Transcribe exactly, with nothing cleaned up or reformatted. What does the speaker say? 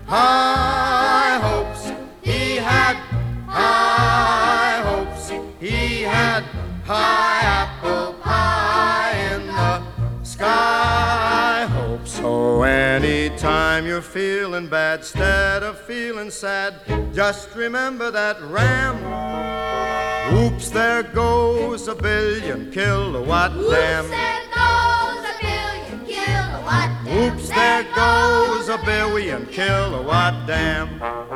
high hopes. He had high hopes. He had high apple pie in the sky hopes. So anytime you're feeling bad, instead of feeling sad, just remember that ram. Oops, there goes a billion kilowatt dam. Oops, there goes a billion kilowatt dam. Oops, there goes a billion kilowatt dam.